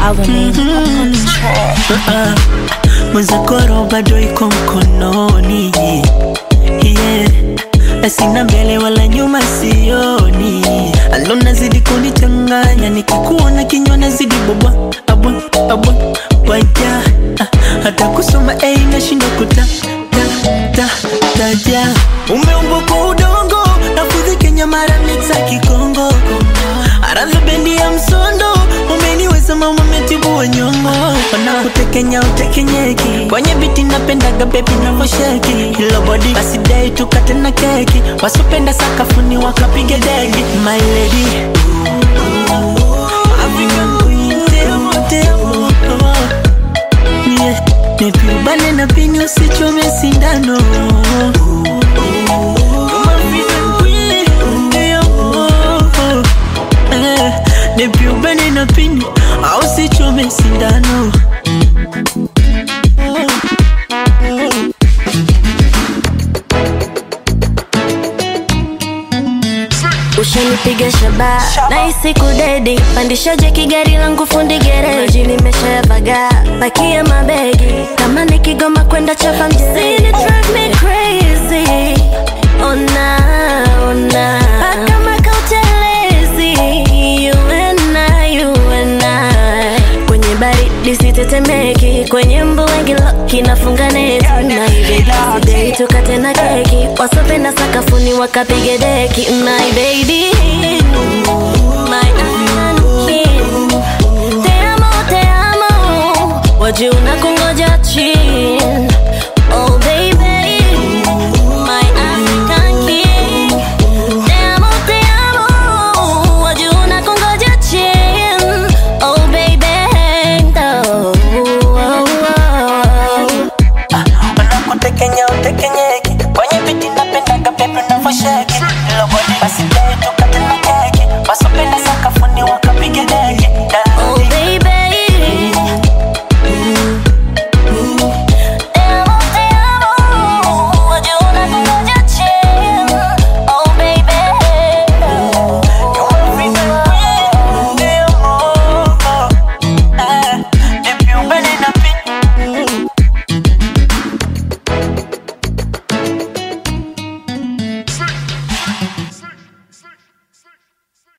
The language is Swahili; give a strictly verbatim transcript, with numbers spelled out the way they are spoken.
our name mm-hmm. on this track. uh-uh. Mwenzakoro bado iko mkononi, yeah. Asina mbele wala nyuma sioni, alo nazidi kunichanganya, nikikuona kinywa nazidi bobwa, abwa, abwa, wajia. Hata kusoma A nashinda kuta, ta, ta, taja. Umeumbwa kwa udongo, nafudhi Kenya mara mixa kikongo. Aradha bendi ya msondo, umeniweza mama metibu wa nyongo. Wanakutekenya utekenyeki, kwenye biti napendaga baby navosheki. Hilo body, basi day tukate na keki. Wasupenda sakafuni wakapige degi. My lady, African queen, temo, temo. Yeah, nepi ubane na pini usichome sindano. Nepi ubane na pini au sichome sindano. Ushanipiga shaba na isi kudedi, pandisha jeki gari langu fundi gereji. Nimesha ya vaga, pakia mabegi, kama nikigoma kwenda chapa mjini. It drive me crazy, ona, ona paka makautelezi, you and I, you and I. Kwenye baridi sitetemeki, kwenye mbu wengi loki nafunga neti. My baby, day tukate na keki, wasopenda sakafuni wakapige deki. My baby,